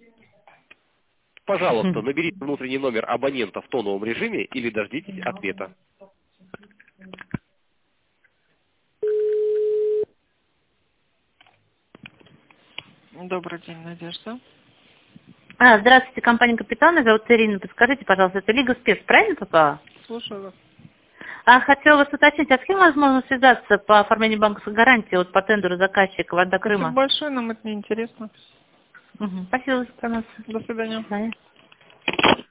Пожалуйста, наберите внутренний номер абонента в тоновом режиме или дождитесь ответа. Добрый день, Надежда. Здравствуйте, компания «Капитан», меня зовут Ирина. Подскажите, пожалуйста, это Лига Спец, правильно попала? Слушаю вас. Хотела вас уточнить, а с кем возможно связаться по оформлению банковской гарантии вот по тендеру заказчика «Вода Спасибо Крыма»? большое, нам это не интересно. Спасибо за информацию. До свидания. До свидания.